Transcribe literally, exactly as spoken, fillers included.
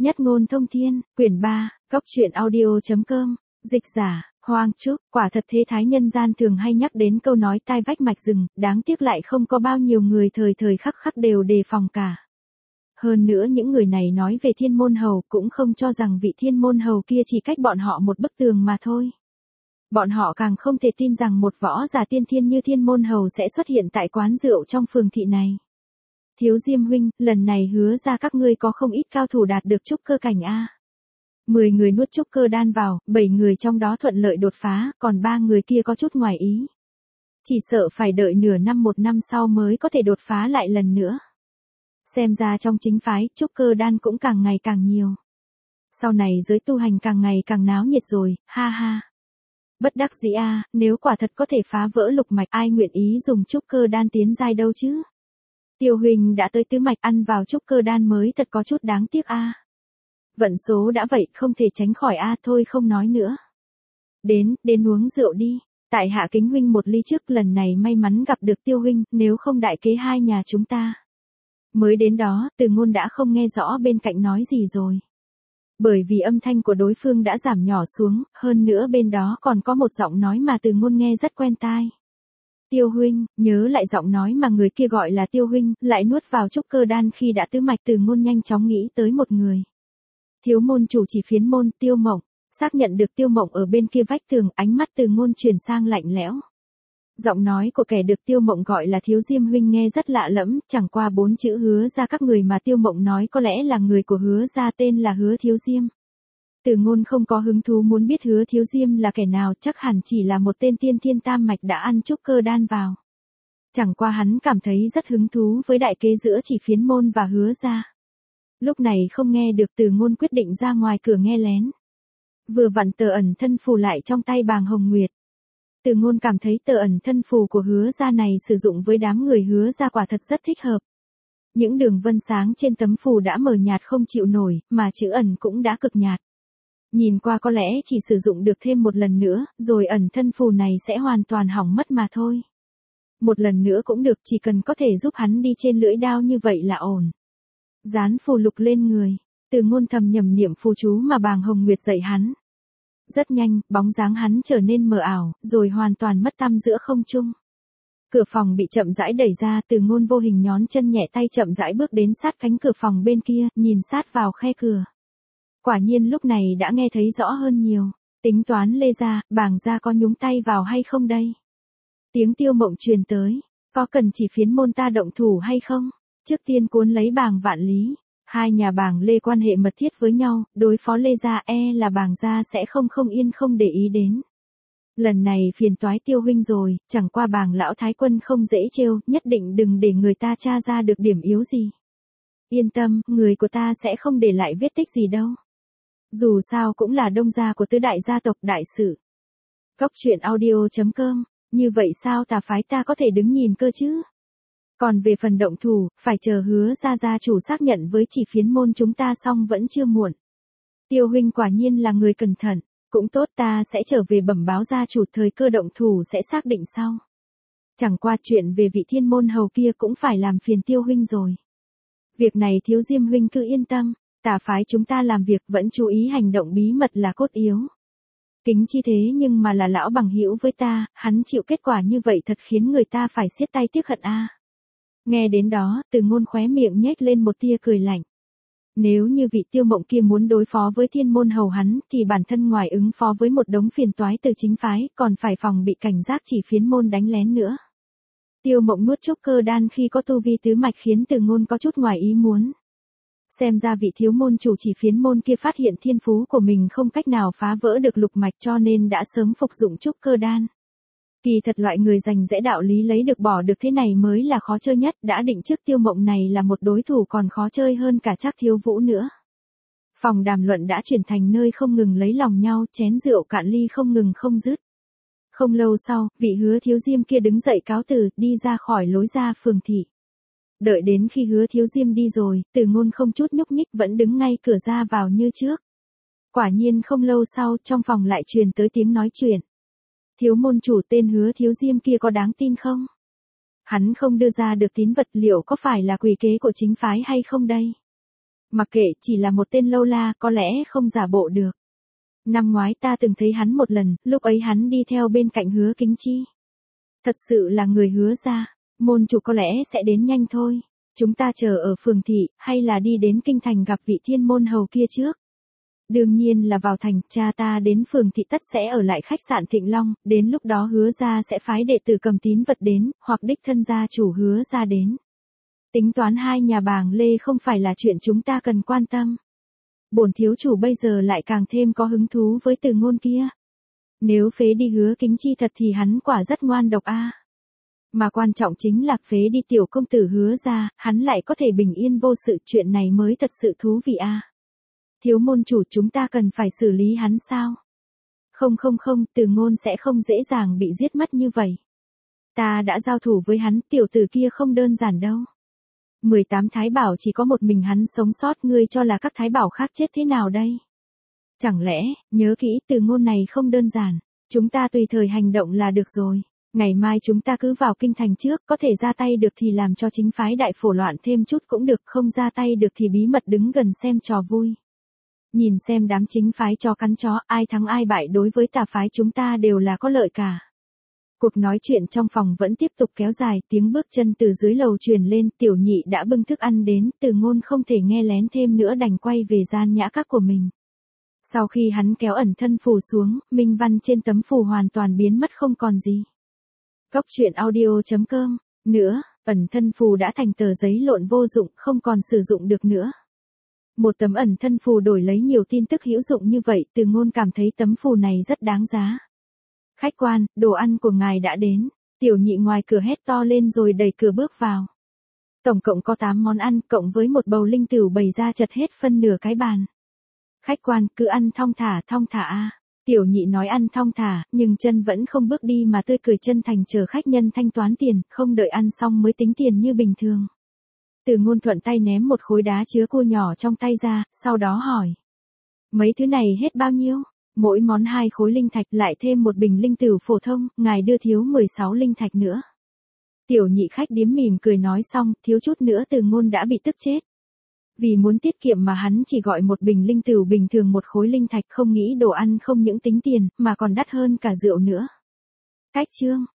Nhất ngôn thông thiên, quyển ba, góc truyện audio.com, dịch giả, Hoang Trúc, quả thật thế thái nhân gian thường hay nhắc đến câu nói tai vách mạch rừng, đáng tiếc lại không có bao nhiêu người thời thời khắc khắc đều đề phòng cả. Hơn nữa những người này nói về thiên môn hầu cũng không cho rằng vị thiên môn hầu kia chỉ cách bọn họ một bức tường mà thôi. Bọn họ càng không thể tin rằng một võ giả tiên thiên như thiên môn hầu sẽ xuất hiện tại quán rượu trong phường thị này. Thiếu Diêm huynh, lần này hứa ra các ngươi có không ít cao thủ đạt được trúc cơ cảnh a. Mười người nuốt trúc cơ đan vào, bảy người trong đó thuận lợi đột phá, còn ba người kia có chút ngoài ý. Chỉ sợ phải đợi nửa năm một năm sau mới có thể đột phá lại lần nữa. Xem ra trong chính phái, trúc cơ đan cũng càng ngày càng nhiều. Sau này giới tu hành càng ngày càng náo nhiệt rồi, ha ha. Bất đắc dĩ a, nếu quả thật có thể phá vỡ lục mạch, ai nguyện ý dùng trúc cơ đan tiến giai đâu chứ? Tiêu huynh đã tới tứ mạch, ăn vào trúc cơ đan mới thật có chút đáng tiếc a. Vận số đã vậy, không thể tránh khỏi a, thôi không nói nữa. Đến, đến uống rượu đi. Tại hạ kính huynh một ly trước, lần này may mắn gặp được Tiêu huynh, nếu không đại kế hai nhà chúng ta. Mới đến đó, Từ Ngôn đã không nghe rõ bên cạnh nói gì rồi. Bởi vì âm thanh của đối phương đã giảm nhỏ xuống, hơn nữa bên đó còn có một giọng nói mà Từ Ngôn nghe rất quen tai. Tiêu huynh, nhớ lại giọng nói mà người kia gọi là Tiêu huynh, lại nuốt vào trúc cơ đan khi đã tứ mạch. Từ Ngôn nhanh chóng nghĩ tới một người. Thiếu môn chủ chỉ phiến môn, Tiêu Mộng. Xác nhận được Tiêu Mộng ở bên kia vách tường, ánh mắt Từ Ngôn chuyển sang lạnh lẽo. Giọng nói của kẻ được Tiêu Mộng gọi là Thiếu Diêm huynh nghe rất lạ lẫm, chẳng qua bốn chữ hứa ra các người mà Tiêu Mộng nói có lẽ là người của hứa ra, tên là Hứa Thiếu Diêm. Từ Ngôn không có hứng thú muốn biết Hứa Thiếu Diêm là kẻ nào, chắc hẳn chỉ là một tên tiên thiên tam mạch đã ăn trúc cơ đan vào. Chẳng qua hắn cảm thấy rất hứng thú với đại kế giữa chỉ phiến môn và hứa ra. Lúc này không nghe được, Từ Ngôn quyết định ra ngoài cửa nghe lén. Vừa vặn tờ ẩn thân phù lại trong tay Bàng Hồng Nguyệt. Từ Ngôn cảm thấy tờ ẩn thân phù của hứa ra này sử dụng với đám người hứa ra quả thật rất thích hợp. Những đường vân sáng trên tấm phù đã mờ nhạt không chịu nổi, mà chữ ẩn cũng đã cực nhạt. Nhìn qua có lẽ chỉ sử dụng được thêm một lần nữa, rồi ẩn thân phù này sẽ hoàn toàn hỏng mất mà thôi. Một lần nữa cũng được, chỉ cần có thể giúp hắn đi trên lưỡi đao như vậy là ổn. Dán phù lục lên người, Từ Ngôn thầm nhẩm niệm phù chú mà Bàng Hồng Nguyệt dạy hắn. Rất nhanh, bóng dáng hắn trở nên mờ ảo, rồi hoàn toàn mất tăm giữa không trung. Cửa phòng bị chậm rãi đẩy ra, Từ Ngôn vô hình nhón chân nhẹ tay chậm rãi bước đến sát cánh cửa phòng bên kia, nhìn sát vào khe cửa. Quả nhiên lúc này đã nghe thấy rõ hơn nhiều. Tính toán Lê gia, Bàng gia có nhúng tay vào hay không đây? Tiếng Tiêu Mộng truyền tới. Có cần chỉ phiến môn ta động thủ hay không? Trước tiên cuốn lấy Bàng Vạn Lý. Hai nhà Bàng Lê quan hệ mật thiết với nhau, đối phó Lê gia e là Bàng gia sẽ không không yên không để ý đến. Lần này phiền toái Tiêu huynh rồi, chẳng qua Bàng lão thái quân không dễ trêu, nhất định đừng để người ta tra ra được điểm yếu gì. Yên tâm, người của ta sẽ không để lại vết tích gì đâu. Dù sao cũng là đông gia của tứ đại gia tộc đại sự. Góc truyện audio.com, như vậy sao tà phái ta có thể đứng nhìn cơ chứ? Còn về phần động thủ, phải chờ hứa ra gia chủ xác nhận với chỉ phiến môn chúng ta xong vẫn chưa muộn. Tiêu huynh quả nhiên là người cẩn thận, cũng tốt, ta sẽ trở về bẩm báo gia chủ, thời cơ động thủ sẽ xác định sau. Chẳng qua chuyện về vị thiên môn hầu kia cũng phải làm phiền Tiêu huynh rồi. Việc này Thiếu Diêm huynh cứ yên tâm, tà phái chúng ta làm việc vẫn chú ý hành động bí mật là cốt yếu. Kính chi thế nhưng mà là lão bằng hữu với ta, hắn chịu kết quả như vậy thật khiến người ta phải siết tay tiếc hận a. Nghe đến đó, Từ Ngôn khóe miệng nhếch lên một tia cười lạnh. Nếu như vị Tiêu Mộng kia muốn đối phó với thiên môn hầu hắn, thì bản thân ngoài ứng phó với một đống phiền toái từ chính phái, còn phải phòng bị cảnh giác chỉ phiến môn đánh lén nữa. Tiêu Mộng nuốt trúc cơ đan khi có tu vi tứ mạch khiến Từ Ngôn có chút ngoài ý muốn. Xem ra vị thiếu môn chủ chỉ phiến môn kia phát hiện thiên phú của mình không cách nào phá vỡ được lục mạch, cho nên đã sớm phục dụng trúc cơ đan. Kỳ thật loại người giành giẽ đạo lý lấy được bỏ được thế này mới là khó chơi nhất, đã định trước Tiêu Mộng này là một đối thủ còn khó chơi hơn cả Trác Thiếu Vũ nữa. Phòng đàm luận đã chuyển thành nơi không ngừng lấy lòng nhau, chén rượu cạn ly không ngừng không dứt. Không lâu sau, vị Hứa Thiếu Diêm kia đứng dậy cáo từ, đi ra khỏi lối ra phường thị. Đợi đến khi Hứa Thiếu Diêm đi rồi, Từ Ngôn không chút nhúc nhích vẫn đứng ngay cửa ra vào như trước. Quả nhiên không lâu sau, trong phòng lại truyền tới tiếng nói chuyện. Thiếu môn chủ tên Hứa Thiếu Diêm kia có đáng tin không? Hắn không đưa ra được tín vật, liệu có phải là quỷ kế của chính phái hay không đây? Mặc kệ, chỉ là một tên lâu la, có lẽ không giả bộ được. Năm ngoái ta từng thấy hắn một lần, lúc ấy hắn đi theo bên cạnh Hứa Kính Chi. Thật sự là người Hứa gia, môn chủ có lẽ sẽ đến nhanh thôi. Chúng ta chờ ở phường thị, hay là đi đến kinh thành gặp vị thiên môn hầu kia trước? Đương nhiên là vào thành, cha ta đến phường thị tất sẽ ở lại khách sạn Thịnh Long, đến lúc đó Hứa gia sẽ phái đệ tử cầm tín vật đến, hoặc đích thân gia chủ Hứa gia đến. Tính toán hai nhà Bàng Lê không phải là chuyện chúng ta cần quan tâm. Bổn thiếu chủ bây giờ lại càng thêm có hứng thú với Từ Ngôn kia. Nếu phế đi Hứa Kính Chi thật thì hắn quả rất ngoan độc a. Mà quan trọng chính là phế đi tiểu công tử Hứa gia, hắn lại có thể bình yên vô sự, chuyện này mới thật sự thú vị a. Thiếu môn chủ, chúng ta cần phải xử lý hắn sao? Không không không, Từ Ngôn sẽ không dễ dàng bị giết mất như vậy. Ta đã giao thủ với hắn, tiểu tử kia không đơn giản đâu. mười tám thái bảo chỉ có một mình hắn sống sót, ngươi cho là các thái bảo khác chết thế nào đây? Chẳng lẽ, nhớ kỹ, Từ Ngôn này không đơn giản, chúng ta tùy thời hành động là được rồi. Ngày mai chúng ta cứ vào kinh thành trước, có thể ra tay được thì làm cho chính phái đại phổ loạn thêm chút cũng được, không ra tay được thì bí mật đứng gần xem trò vui. Nhìn xem đám chính phái chó cắn chó, ai thắng ai bại đối với tà phái chúng ta đều là có lợi cả. Cuộc nói chuyện trong phòng vẫn tiếp tục kéo dài, tiếng bước chân từ dưới lầu truyền lên, Tiểu Nhị đã bưng thức ăn đến, Từ Ngôn không thể nghe lén thêm nữa đành quay về gian nhã các của mình. Sau khi hắn kéo ẩn thân phù xuống, minh văn trên tấm phù hoàn toàn biến mất không còn gì. Cốc truyện audio chấm com, nữa, ẩn thân phù đã thành tờ giấy lộn vô dụng, không còn sử dụng được nữa. Một tấm ẩn thân phù đổi lấy nhiều tin tức hữu dụng như vậy, Từ Ngôn cảm thấy tấm phù này rất đáng giá. Khách quan, đồ ăn của ngài đã đến. Tiểu Nhị ngoài cửa hét to lên rồi đẩy cửa bước vào. Tổng cộng có tám món ăn, cộng với một bầu linh tửu bày ra chật hết phân nửa cái bàn. Khách quan, cứ ăn thong thả thong thả a. Tiểu Nhị nói ăn thong thả, nhưng chân vẫn không bước đi mà tươi cười chân thành chờ khách nhân thanh toán tiền, không đợi ăn xong mới tính tiền như bình thường. Từ Ngôn thuận tay ném một khối đá chứa cua nhỏ trong tay ra, sau đó hỏi. Mấy thứ này hết bao nhiêu? Mỗi món hai khối linh thạch, lại thêm một bình linh tửu phổ thông, ngài đưa thiếu mười sáu linh thạch nữa. Tiểu Nhị khách điếm mỉm cười nói xong, thiếu chút nữa Từ Ngôn đã bị tức chết. Vì muốn tiết kiệm mà hắn chỉ gọi một bình linh tửu bình thường một khối linh thạch, không nghĩ đồ ăn không những tính tiền, mà còn đắt hơn cả rượu nữa. Cách chương